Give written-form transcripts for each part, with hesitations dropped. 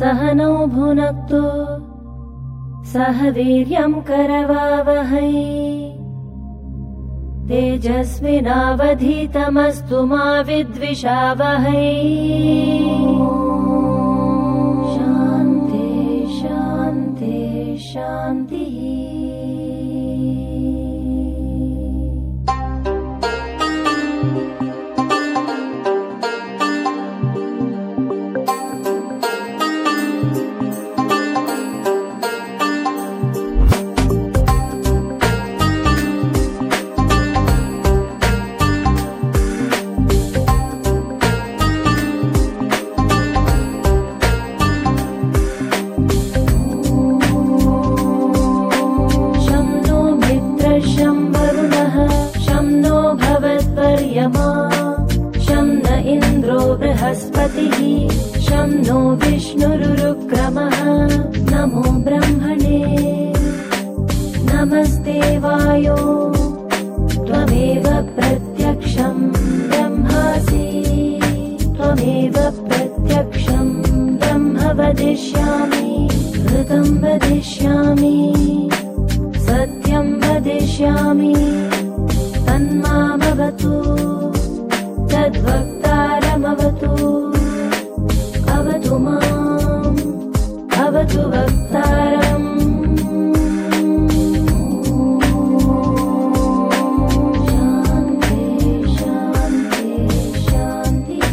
सहनौ भुनक्तु सह वीर्यं करवावहै तेजस्विनावधीतमस्तु मा विद्विषावहै। शान्ति शान्ति शान्तिः। शं न इन्द्रो बृहस्पतिः शं नो विष्णुरुक्रमः नमो ब्रह्मणे। नमस्ते वायो त्वमेव प्रत्यक्षं ब्रह्मासि त्वमेव प्रत्यक्षं ब्रह्म वदिष्यामि ऋतं वदिष्यामि सत्यं वदिष्यामि तन्मामवतु तद्वक्तारमवतु अवतु माम् अवतु वक्तारम्। शान्ति शान्ति शान्तिः।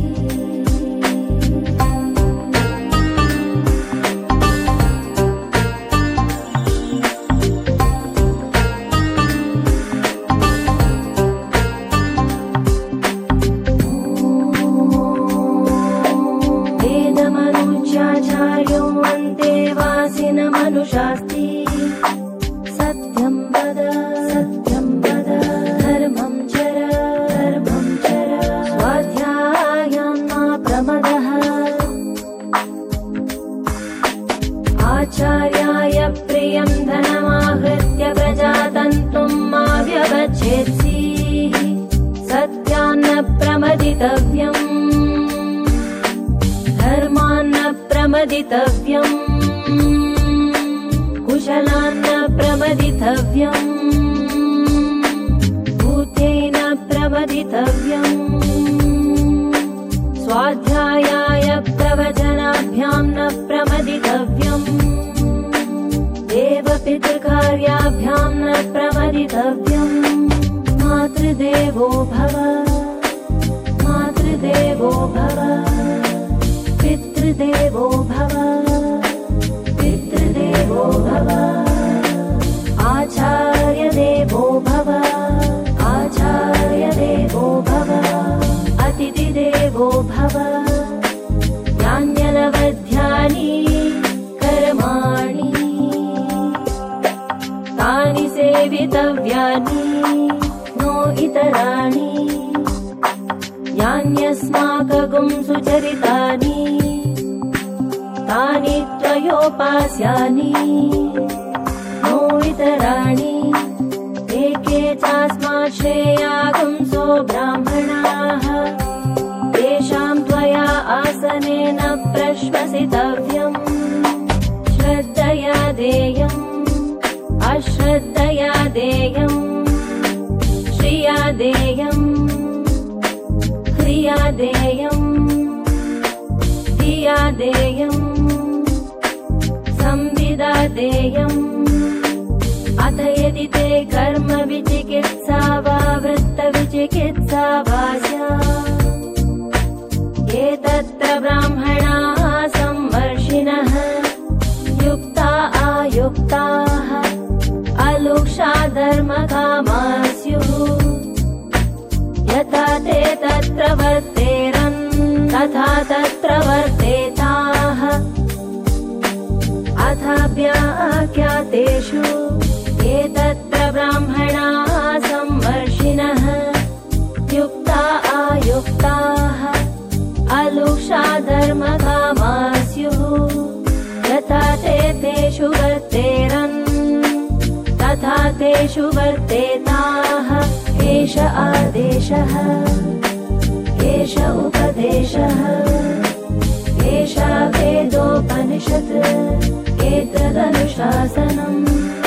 मनुषास्ति सत्यं वद धर्मं चर स्वाध्यायं मा प्रमदः। आचार्याय प्रियं धनमाहृत्य प्रजातन्तुं मा व्यवच्छेत्सीः सत्यान्न प्रमदितव्यम् धर्मान्न प्रमदितव्यम् कुशलान्न प्रमदितव्यम् भूतेन प्रमदितव्यम् स्वाध्यायाय प्रवचनाभ्यां न प्रमदितव्यम् देवपितृकार्याभ्यां न प्रमदितव्यम्। मातृदेवो भव पितृदेवो भव पितृदेवो भव आचार्यदेवो भव अतिथिदेवो भव। यान्यनवध्यानि कर्माणि तानि सेवितव्यानि नो इतराणि यान्यस्माकं सुचरितानि तानि त्रयोपास्यानि नो इतराणि। एके चास्मात् श्रेयागुंसो ब्राह्मणाः तेषां त्वया आसनेन प्रश्वसितव्यम्। श्रद्धया देयम् अश्रद्धया देयम् श्रिया देयम् क्रिया देयम् धिया देयम् संविदा देयम्। अथ यदि ते कर्म विचिकित्सा वा वृत्त विचिकित्सा वा स्यात् एतत्र ब्राह्मणाः सम्मर्षिणः युक्ता आयुक्ताः अलुक्षा धर्मकामा स्युः। यथा ते तत्र वर्तेरन् तथा तत्र वर्तेताः। अथाप्याख्यातेषु एतत्र ब्राह्मणाः सम्मर्षिणः युक्ता आयुक्ताः अलुक्षा धर्मकामा स्युः। यथा ते तेषु वर्तेरन् तथा तेषु वर्तेताः। एष आदेशः एष उपदेशः एषा वेदोपदेशः। उपनिषत् एतदनुशासनम्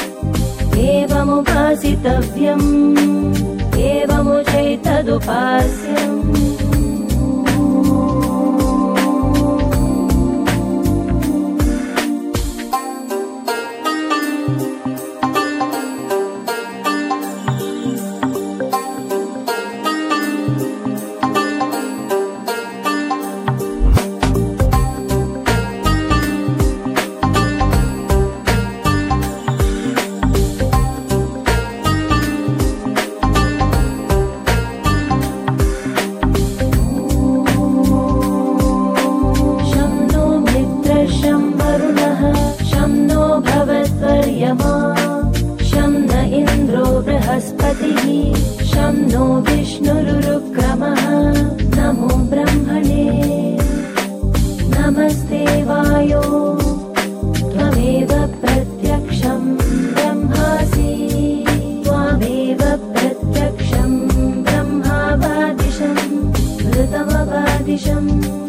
एवमुपासितव्यम् एवमुचैतदुपास्यम् शं न इन्द्रो बृहस्पतिः शं नो विष्णुरुक्रमः नमो ब्रह्मणे नमस्ते वायो त्वमेव प्रत्यक्षं ब्रह्मासि त्वमेव प्रत्यक्षं ब्रह्मावादिशं ऋतमवादिशम्